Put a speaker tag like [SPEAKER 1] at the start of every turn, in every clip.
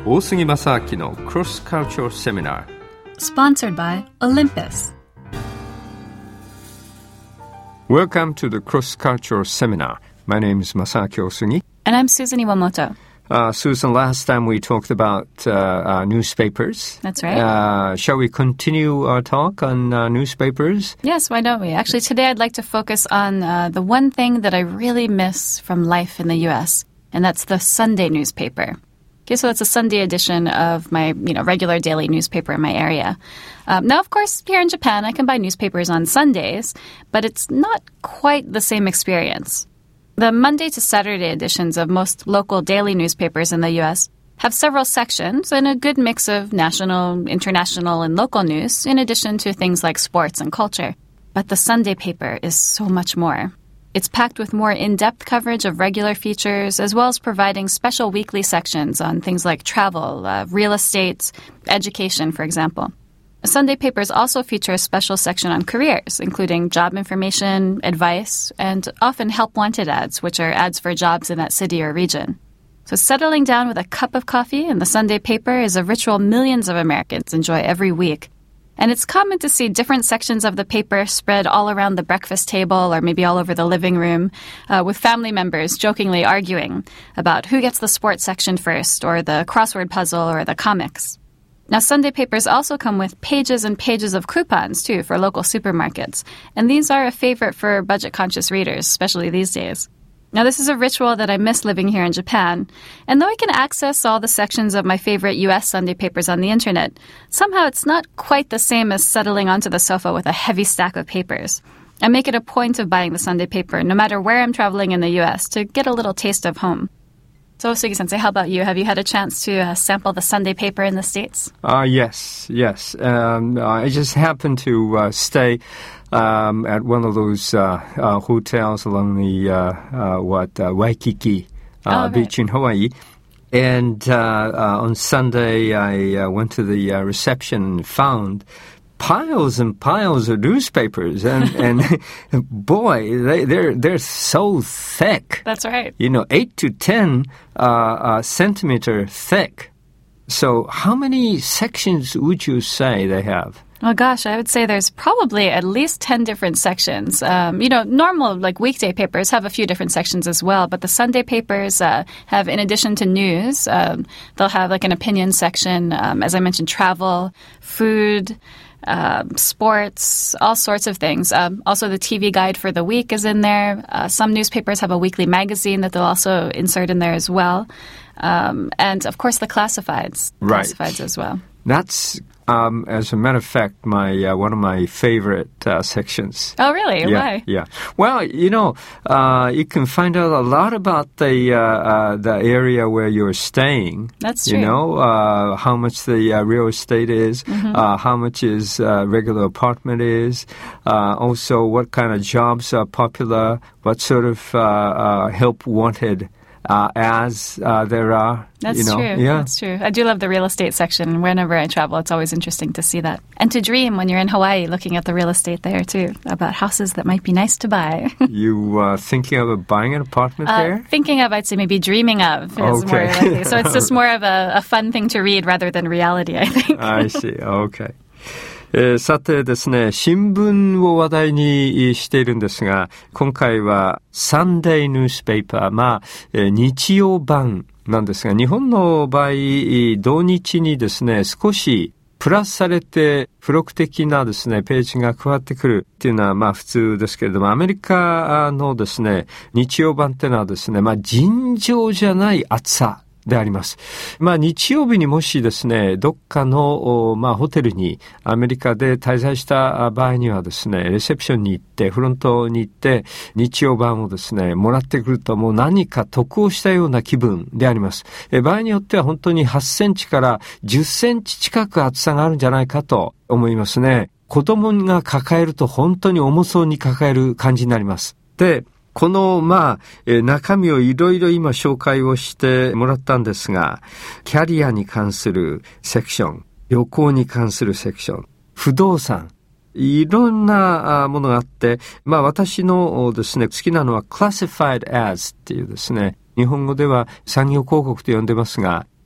[SPEAKER 1] 大杉正明の Cross Cultural Seminar
[SPEAKER 2] Sponsored by Olympus.
[SPEAKER 1] Welcome to the Cross Cultural Seminar. My name is Masaaki Osugi.
[SPEAKER 2] And I'm Susan Iwamoto.
[SPEAKER 1] Susan, last time we talked about newspapers.
[SPEAKER 2] That's right.
[SPEAKER 1] Shall we continue our talk on newspapers?
[SPEAKER 2] Yes, why don't we? Actually, today I'd like to focus on the one thing that I really miss from life in the U.S., and that's the Sunday newspaper. Okay, so it's a Sunday edition of my, regular daily newspaper in my area. Now, of course, here in Japan, I can buy newspapers on Sundays, but it's not quite the same experience. The Monday to Saturday editions of most local daily newspapers in the U.S. have several sections and a good mix of national, international, and local news, in addition to things like sports and culture. But the Sunday paper is so much more. It's packed with more in-depth coverage of regular features, as well as providing special weekly sections on things like travel, real estate, education, for example. Sunday papers also feature a special section on careers, including job information, advice, and often help-wanted ads, which are ads for jobs in that city or region. So settling down with a cup of coffee in the Sunday paper is a ritual millions of Americans enjoy every week. And it's common to see different sections of the paper spread all around the breakfast table or maybe all over the living room, with family members jokingly arguing about who gets the sports section first, or the crossword puzzle, or the comics. Now, Sunday papers also come with pages and pages of coupons, too, for local supermarkets. And these are a favorite for budget-conscious readers, especially these days. Now, this is a ritual that I miss living here in Japan. And though I can access all the sections of my favorite U.S. Sunday papers on the internet, somehow it's not quite the same as settling onto the sofa with a heavy stack of papers. I make it a point of buying the Sunday paper, no matter where I'm traveling in the U.S., to get a little taste of home. So, Sugi-sensei, how about you? Have you had a chance to sample the Sunday paper in the States?
[SPEAKER 1] Yes. I just happened to stay at one of those hotels along the Waikiki beach in Hawaii. And on Sunday, I went to the reception and found piles and piles of newspapers, and boy, they're so thick.
[SPEAKER 2] That's right.
[SPEAKER 1] 8 to 10 centimeter thick. So how many sections would you say they have?
[SPEAKER 2] Oh, gosh, I would say there's probably at least 10 different sections. Normal, weekday papers have a few different sections as well, but the Sunday papers have, in addition to news, they'll have an opinion section, as I mentioned, travel, food, sports, all sorts of things. Also, the TV guide for the week is in there. Some newspapers have a weekly magazine that they'll also insert in there as well. And, of course, the classifieds.
[SPEAKER 1] Right.
[SPEAKER 2] Classifieds as well.
[SPEAKER 1] That's, as a matter of fact, one of my favorite sections.
[SPEAKER 2] Oh, really? Why?
[SPEAKER 1] Yeah. Well, you can find out a lot about the area where you're staying.
[SPEAKER 2] That's true.
[SPEAKER 1] How much the real estate is, how much is regular apartment is, also what kind of jobs are popular, what sort of help wanted as there are.
[SPEAKER 2] That's true.
[SPEAKER 1] Yeah.
[SPEAKER 2] That's true. I do love the real estate section. Whenever I travel, it's always interesting to see that. And to dream when you're in Hawaii, looking at the real estate there, too, about houses that might be nice to buy.
[SPEAKER 1] You thinking of buying an apartment there?
[SPEAKER 2] Thinking of, I'd say maybe dreaming of is more likely. So it's just more of a fun thing to read rather than reality, I think.
[SPEAKER 1] I see. Okay. さてですね、新聞を話題にしているんですが、今回はサンデーニュースペーパー、日曜版なんですが、日本の場合、同日にですね、少しプラスされて付録的なですね、ページが加わってくるっていうのは普通ですけれども、アメリカのですね、日曜版っていうのはですね、尋常じゃない暑さであります。日曜日にもしですね、どっかの、ホテルにアメリカで滞在した場合にはですね、レセプションに行って、フロントに行って、日曜版をですね、もらってくるともう何か得をしたような気分であります。場合によっては本当に8センチから10センチ近く厚さがあるんじゃないかと思いますね。子供が抱えると本当に重そうに抱える感じになります。で、この、中身をいろいろ今紹介をしてもらったんですが、キャリアに関するセクション、旅行に関するセクション、不動産、いろんなものがあって、私のですね、好きなのは classified as っていうですね、日本語では産業広告と呼んでますが、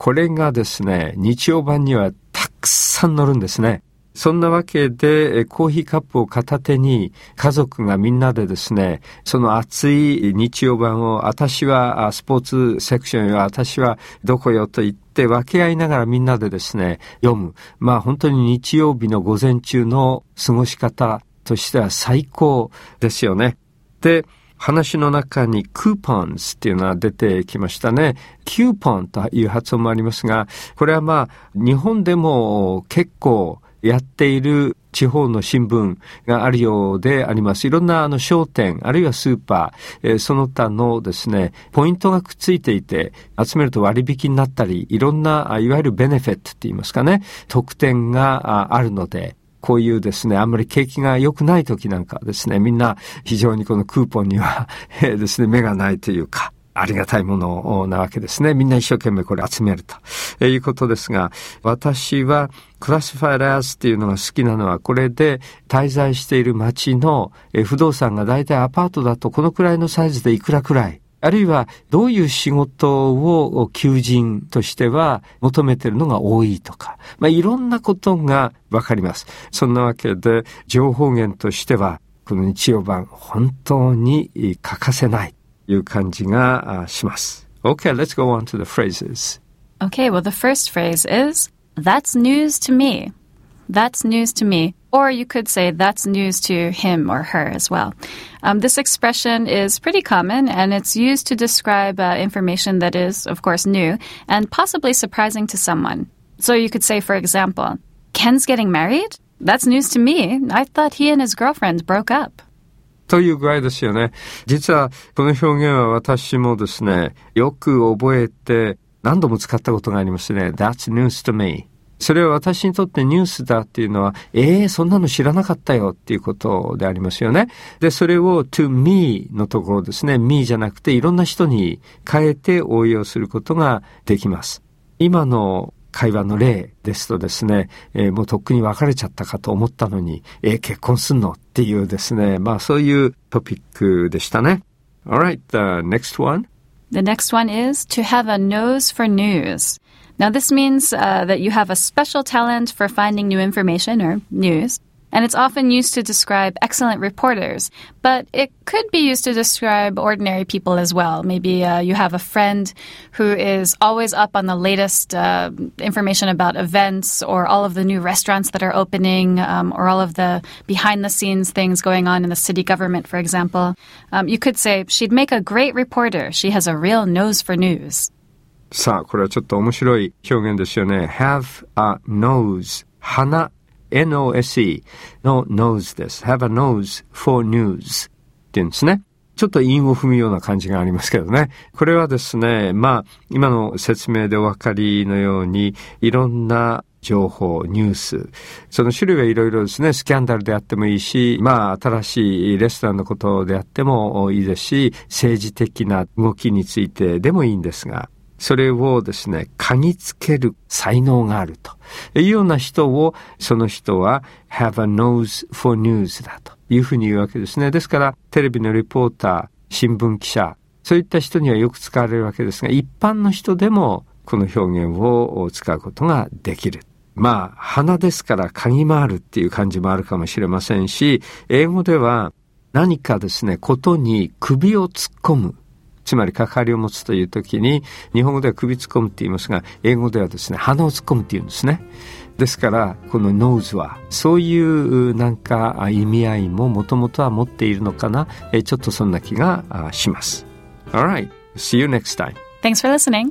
[SPEAKER 1] これがですね、日曜版にはたくさん載るんですね。そんなわけで、コーヒーカップを片手に家族がみんなでですね、その熱い日曜版を、私はスポーツセクションよ、私はどこよと言って分け合いながらみんなでですね、読む。まあ本当に日曜日の午前中の過ごし方としては最高ですよね。で、話の中にクーポンズっていうのが出てきましたね。キューポンという発音もありますが、これはまあ日本でも結構やっている地方の新聞があるようであります。いろんな商店あるいはスーパー、その他のですね、ポイントがくっついていて集めると割引になったり、いろんないわゆるベネフィットって言いますかね、特典があるので、こういうですね、あんまり景気が良くない時なんかですね、みんな非常にこのクーポンにはですね、目がないというか、ありがたいものなわけですね。みんな一生懸命これ集めるということですが、私はクラシファイドアズっていうのが好きなのは、これで滞在している街の不動産がだいたいアパートだとこのくらいのサイズでいくらくらい、あるいはどういう仕事を求人としては求めているのが多いとか、いろんなことがわかります。そんなわけで情報源としてはこの日曜版本当に欠かせないという感じがします。Okay, let's go on to the phrases.
[SPEAKER 2] Okay, well, the first phrase is, that's news to me. That's news to me. Or you could say that's news to him or her as well. This expression is pretty common, and it's used to describe information that is, of course, new and possibly surprising to someone. So you could say, for example, Ken's getting married? That's news to me. I thought he and his girlfriend broke up.
[SPEAKER 1] という具合ですよね。実はこの表現は私もですね、よく覚えて何度も使ったことがありますね。That's news to me. それは私にとってニュースだっていうのは、そんなの知らなかったよっていうことでありますよね。で、それを to me のところですね。me じゃなくていろんな人に変えて応用することができます。今の会話の例ですとですね、もうとっくに別れちゃったかと思ったのに、結婚すんのっていうですね、そういうトピックでしたね。Alright, the next one.
[SPEAKER 2] The next one is to have a nose for news. Now this means that you have a special talent for finding new information or news. And it's often used to describe excellent reporters, but it could be used to describe ordinary people as well. Maybe you have a friend who is always up on the latest information about events or all of the new restaurants that are opening or all of the behind-the-scenes things going on in the city government, for example. You could say, she'd make a great reporter. She has a real nose for news.
[SPEAKER 1] さあ、これはちょっと面白い表現ですよね。have a nose. 鼻。N-O-S-E の nose です。have a nose for news っていうんですね。ちょっと韻を踏むような感じがありますけどね。これはですね、今の説明でお分かりのように、いろんな情報、ニュース、その種類はいろいろですね。スキャンダルであってもいいし、新しいレストランのことであってもいいですし、政治的な動きについてでもいいんですが、それをですね、嗅ぎつける才能があるというような人を、その人は have a nose for news だというふうに言うわけですね。ですから、テレビのリポーター、新聞記者、そういった人にはよく使われるわけですが、一般の人でもこの表現を使うことができる。鼻ですから嗅ぎ回るっていう感じもあるかもしれませんし、英語では何かですね、ことに首を突っ込む。つまり関わりを持つというときに、日本語では首突っ込むって言いますが、英語ではですね、鼻を突っ込むって言うんですね。ですから、この nose は、そういうなんか意味合いももともとは持っているのかな。ちょっとそんな気がします。Alright, see you next time.
[SPEAKER 2] Thanks for listening.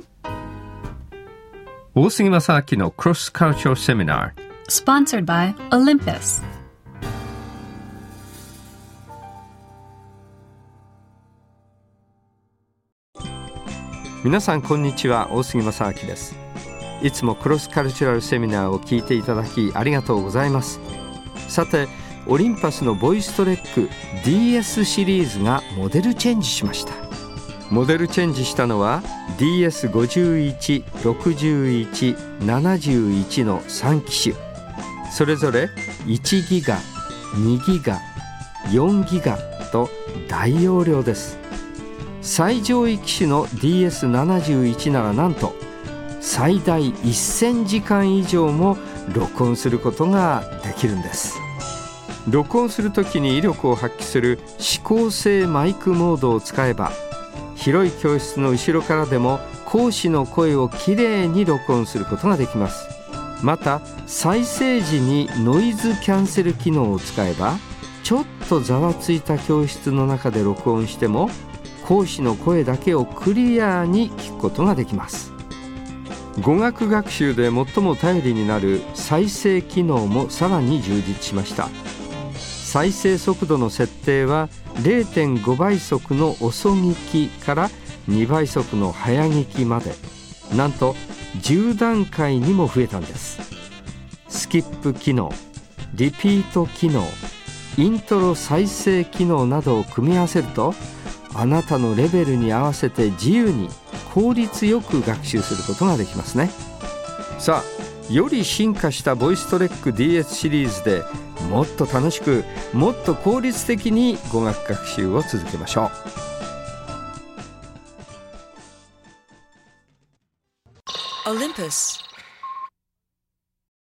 [SPEAKER 1] 大杉正明の Cross Cultural Seminar.
[SPEAKER 2] Sponsored by Olympus.
[SPEAKER 1] 皆さんこんにちは、大杉正明です。いつもクロスカルチュラルセミナーを聞いていただきありがとうございます。さて、オリンパスのボイストレック DS シリーズがモデルチェンジしました。モデルチェンジしたのは DS51、61、71の3機種。それぞれ1ギガ、2ギガ、4ギガと大容量です。最上位機種の DS71 ならなんと最大1000時間以上も録音することができるんです。録音するときに威力を発揮する指向性マイクモードを使えば、広い教室の後ろからでも講師の声をきれいに録音することができます。また再生時にノイズキャンセル機能を使えば、ちょっとざわついた教室の中で録音しても講師の声だけをクリアに聞くことができます。語学学習で最も頼りになる再生機能もさらに充実しました。再生速度の設定は 0.5 倍速の遅聞きから2倍速の早聞きまで、なんと10段階にも増えたんです。スキップ機能、リピート機能、イントロ再生機能などを組み合わせると、あなたのレベルに合わせて自由に効率よく学習することができますね。さあ、より進化したボイストレック DS シリーズでもっと楽しく、もっと効率的に語学学習を続けましょう。
[SPEAKER 3] Olympus